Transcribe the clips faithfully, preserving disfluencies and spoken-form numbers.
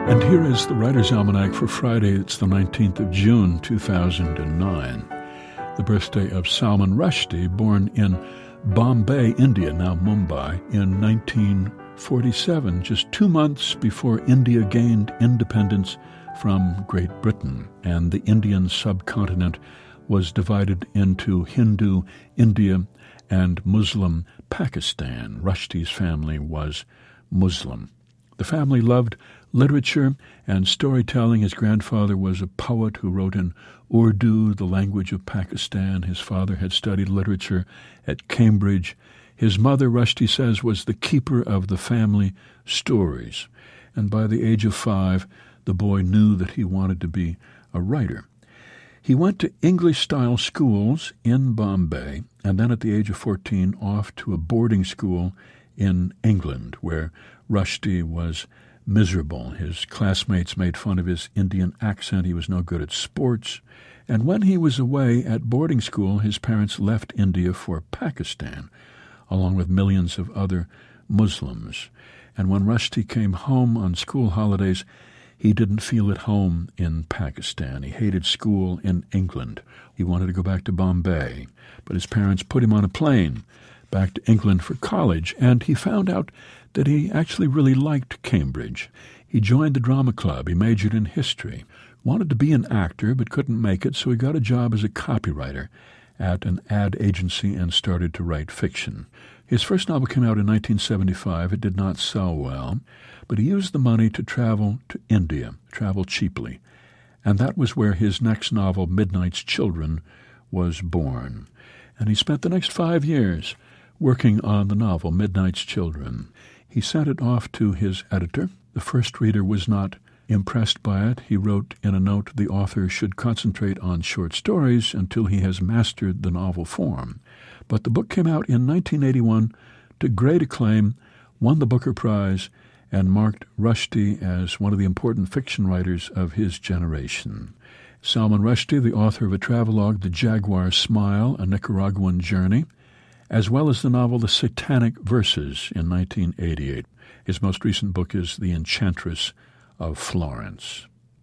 And here is the Writer's Almanac for Friday. It's the nineteenth of June, two thousand nine. The birthday of Salman Rushdie, born in Bombay, India, now Mumbai, in nineteen forty-seven, just two months before India gained independence from Great Britain, and the Indian subcontinent was divided into Hindu India and Muslim Pakistan. Rushdie's family was Muslim. The family loved literature and storytelling. His grandfather was a poet who wrote in Urdu, the language of Pakistan. His father had studied literature at Cambridge. His mother, Rushdie says, was the keeper of the family stories. And by the age of five, the boy knew that he wanted to be a writer. He went to English-style schools in Bombay, and then at the age of fourteen, off to a boarding school in England, where Rushdie was miserable. His classmates made fun of his Indian accent. He was no good at sports. And when he was away at boarding school, his parents left India for Pakistan, along with millions of other Muslims. And when Rushdie came home on school holidays, he didn't feel at home in Pakistan. He hated school in England. He wanted to go back to Bombay, but his parents put him on a plane back to England for college, and he found out that he actually really liked Cambridge. He joined the drama club. He majored in history, wanted to be an actor, but couldn't make it, so he got a job as a copywriter at an ad agency and started to write fiction. His first novel came out in nineteen seventy-five. It did not sell well, but he used the money to travel to India, travel cheaply, and that was where his next novel, Midnight's Children, was born. And he spent the next five years working on the novel, Midnight's Children. He sent it off to his editor. The first reader was not impressed by it. He wrote in a note the author should concentrate on short stories until he has mastered the novel form. But the book came out in nineteen eighty-one to great acclaim, won the Booker Prize, and marked Rushdie as one of the important fiction writers of his generation. Salman Rushdie, the author of a travelogue, The Jaguar's Smile, A Nicaraguan Journey, as well as the novel The Satanic Verses in nineteen eighty-eight. His most recent book is The Enchantress of Florence.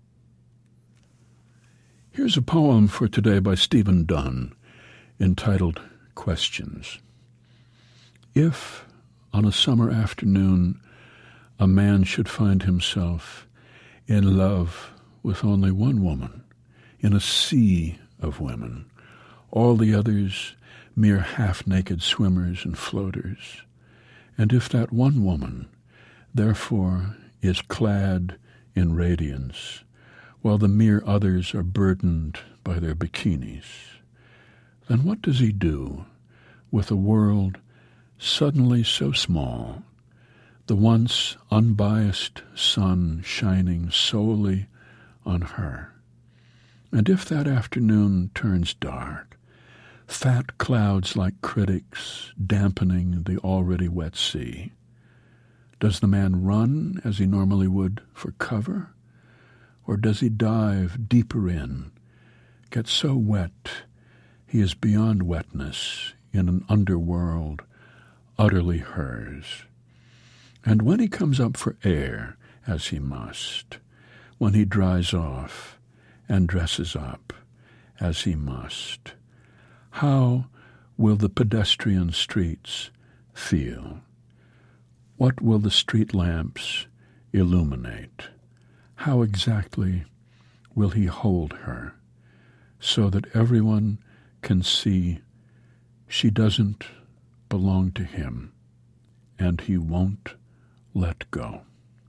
Here's a poem for today by Stephen Dunn, entitled Questions. If, on a summer afternoon, a man should find himself in love with only one woman, in a sea of women, all the others mere half-naked swimmers and floaters, and if that one woman, therefore, is clad in radiance, while the mere others are burdened by their bikinis, then what does he do with a world suddenly so small, the once unbiased sun shining solely on her? And if that afternoon turns dark, fat clouds like critics dampening the already wet sea, does the man run as he normally would for cover, or does he dive deeper in, get so wet he is beyond wetness in an underworld utterly hers? And when he comes up for air, as he must, when he dries off and dresses up, as he must, how will the pedestrian streets feel? What will the street lamps illuminate? How exactly will he hold her so that everyone can see she doesn't belong to him and he won't let go?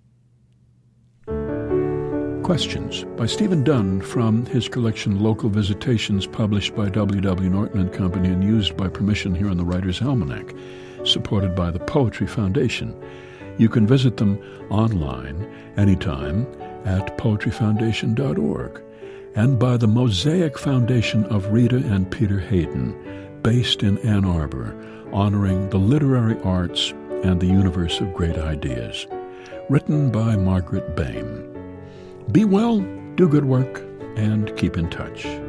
Questions by Stephen Dunn from his collection Local Visitations, published by W W. Norton and Company and used by permission here on the Writer's Almanac, supported by the Poetry Foundation. You can visit them online anytime at poetry foundation dot org, and by the Mosaic Foundation of Rita and Peter Hayden, based in Ann Arbor, honoring the literary arts and the universe of great ideas. Written by Margaret Bain. Be well, do good work, and keep in touch.